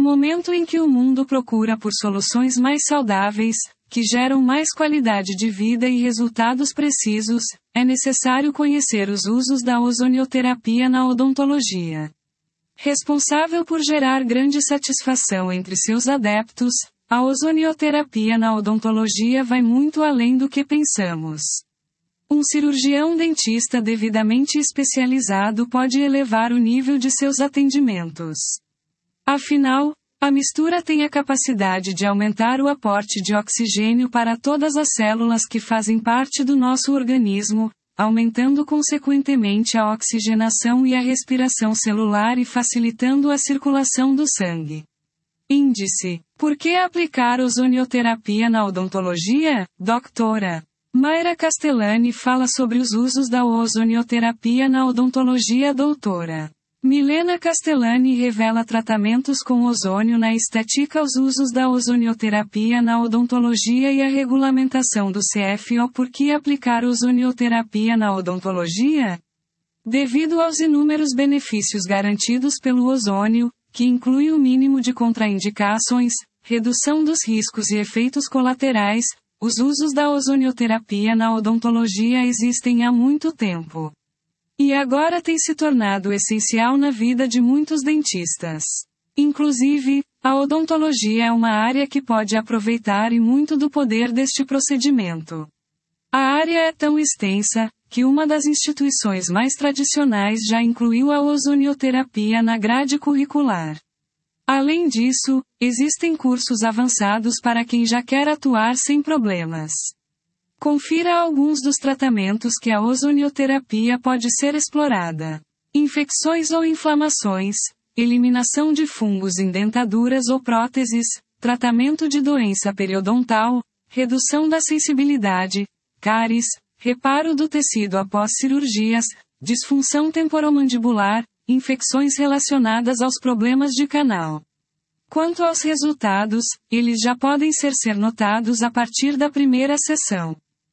momento em que o mundo procura por soluções mais saudáveis, que geram mais qualidade de vida e resultados precisos, é necessário conhecer os usos da ozonioterapia na odontologia. Responsável por gerar grande satisfação entre seus adeptos, a ozonioterapia na odontologia vai muito além do que pensamos. Um cirurgião dentista devidamente especializado pode elevar o nível de seus atendimentos. Afinal, a mistura tem a capacidade de aumentar o aporte de oxigênio para todas as células que fazem parte do nosso organismo, aumentando consequentemente a oxigenação e a respiração celular e facilitando a circulação do sangue. Índice: por que aplicar ozonioterapia na odontologia? Doutora Mayra Castellani fala sobre os usos da ozonioterapia na odontologia. Doutora Milena Castellani revela tratamentos com ozônio na estética, os usos da ozonioterapia na odontologia e a regulamentação do CFO. Por que aplicar ozonioterapia na odontologia? Devido aos inúmeros benefícios garantidos pelo ozônio, que inclui o mínimo de contraindicações, redução dos riscos e efeitos colaterais, os usos da ozonioterapia na odontologia existem há muito tempo. E agora tem se tornado essencial na vida de muitos dentistas. Inclusive, a odontologia é uma área que pode aproveitar e muito do poder deste procedimento. A área é tão extensa, que uma das instituições mais tradicionais já incluiu a ozonioterapia na grade curricular. Além disso, existem cursos avançados para quem já quer atuar sem problemas. Confira alguns dos tratamentos que a ozonioterapia pode ser explorada: infecções ou inflamações, eliminação de fungos em dentaduras ou próteses, tratamento de doença periodontal, redução da sensibilidade, cáries, reparo do tecido após cirurgias, disfunção temporomandibular, infecções relacionadas aos problemas de canal. Quanto aos resultados, eles já podem ser notados a partir da primeira sessão.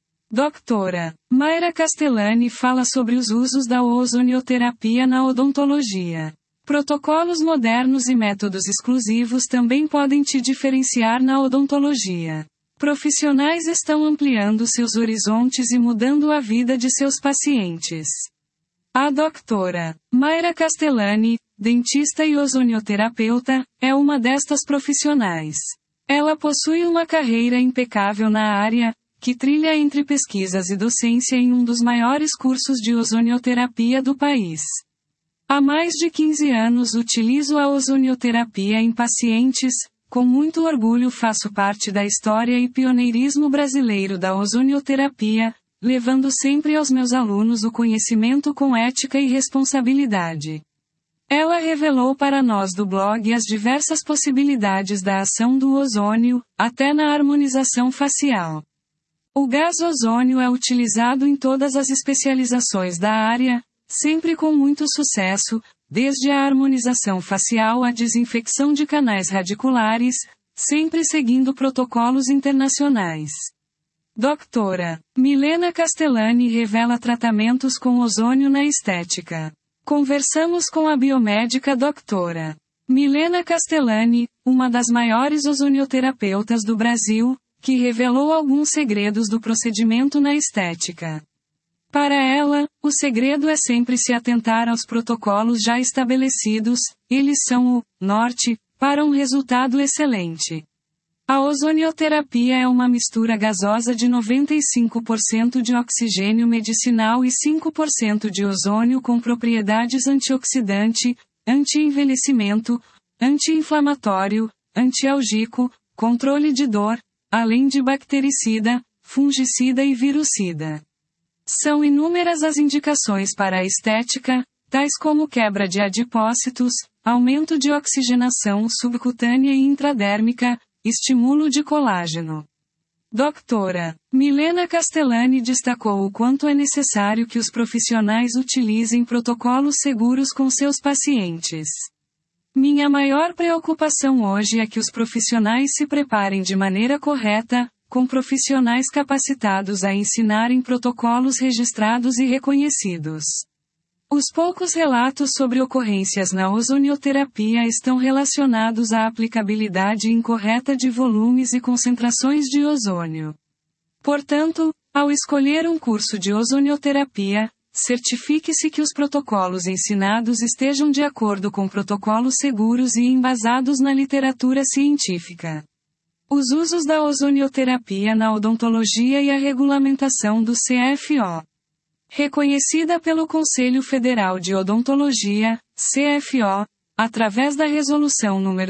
Doutora Mayra Castellani fala sobre os usos da ozonioterapia na odontologia. Protocolos modernos e métodos exclusivos também podem te diferenciar na odontologia. Profissionais estão ampliando seus horizontes e mudando a vida de seus pacientes. A doutora Mayra Castellani, dentista e ozonioterapeuta, é uma destas profissionais. Ela possui uma carreira impecável na área, que trilha entre pesquisas e docência em um dos maiores cursos de ozonioterapia do país. Há mais de 15 anos utilizo a ozonioterapia em pacientes. Com muito orgulho faço parte da história e pioneirismo brasileiro da ozonioterapia, levando sempre aos meus alunos o conhecimento com ética e responsabilidade. Ela revelou para nós do blog as diversas possibilidades da ação do ozônio, até na harmonização facial. O gás ozônio é utilizado em todas as especializações da área, sempre com muito sucesso, desde a harmonização facial à desinfecção de canais radiculares, sempre seguindo protocolos internacionais. Doutora Milena Castellani revela tratamentos com ozônio na estética. Conversamos com a biomédica doutora Milena Castellani, uma das maiores ozonioterapeutas do Brasil, que revelou alguns segredos do procedimento na estética. Para ela, o segredo é sempre se atentar aos protocolos já estabelecidos, eles são o norte para um resultado excelente. A ozonioterapia é uma mistura gasosa de 95% de oxigênio medicinal e 5% de ozônio com propriedades antioxidante, anti-envelhecimento, anti-inflamatório, antialgico, controle de dor, além de bactericida, fungicida e virucida. São inúmeras as indicações para a estética, tais como quebra de adipócitos, aumento de oxigenação subcutânea e intradérmica, estímulo de colágeno. Doutora Milena Castellani destacou o quanto é necessário que os profissionais utilizem protocolos seguros com seus pacientes. Minha maior preocupação hoje é que os profissionais se preparem de maneira correta, com profissionais capacitados a ensinarem protocolos registrados e reconhecidos. Os poucos relatos sobre ocorrências na ozonioterapia estão relacionados à aplicabilidade incorreta de volumes e concentrações de ozônio. Portanto, ao escolher um curso de ozonioterapia, certifique-se que os protocolos ensinados estejam de acordo com protocolos seguros e embasados na literatura científica. Os usos da ozonioterapia na odontologia e a regulamentação do CFO. Reconhecida pelo Conselho Federal de Odontologia, CFO, através da Resolução nº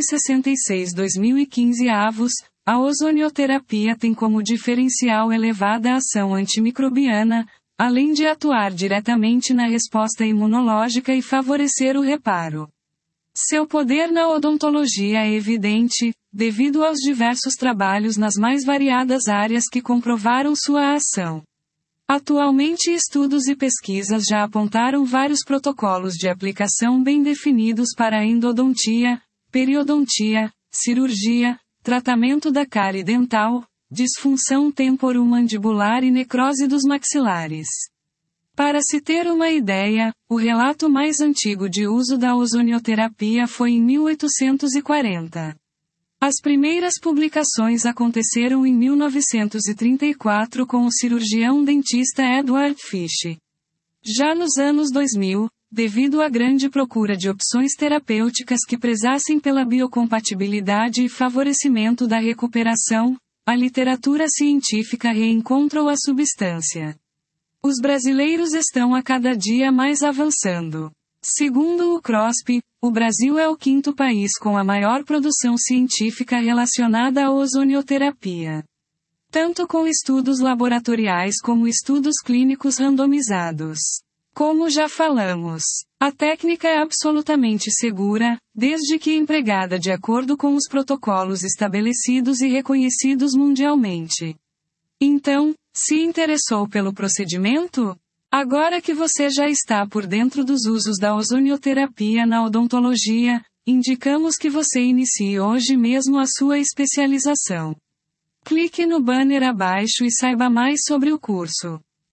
166/2015 a ozonioterapia tem como diferencial elevada ação antimicrobiana, além de atuar diretamente na resposta imunológica e favorecer o reparo. Seu poder na odontologia é evidente, devido aos diversos trabalhos nas mais variadas áreas que comprovaram sua ação. Atualmente estudos e pesquisas já apontaram vários protocolos de aplicação bem definidos para a endodontia, periodontia, cirurgia, tratamento da cárie dental, disfunção temporomandibular e necrose dos maxilares. Para se ter uma ideia, o relato mais antigo de uso da ozonioterapia foi em 1840. As primeiras publicações aconteceram em 1934 com o cirurgião dentista Edward Fish. Já nos anos 2000, devido à grande procura de opções terapêuticas que prezassem pela biocompatibilidade e favorecimento da recuperação, a literatura científica reencontrou a substância. Os brasileiros estão a cada dia mais avançando. Segundo o CROSP, o Brasil é o quinto país com a maior produção científica relacionada à ozonioterapia. Tanto com estudos laboratoriais como estudos clínicos randomizados. Como já falamos, a técnica é absolutamente segura, desde que empregada de acordo com os protocolos estabelecidos e reconhecidos mundialmente. Então, se interessou pelo procedimento? Agora que você já está por dentro dos usos da ozonioterapia na odontologia, indicamos que você inicie hoje mesmo a sua especialização. Clique no banner abaixo e saiba mais sobre o curso.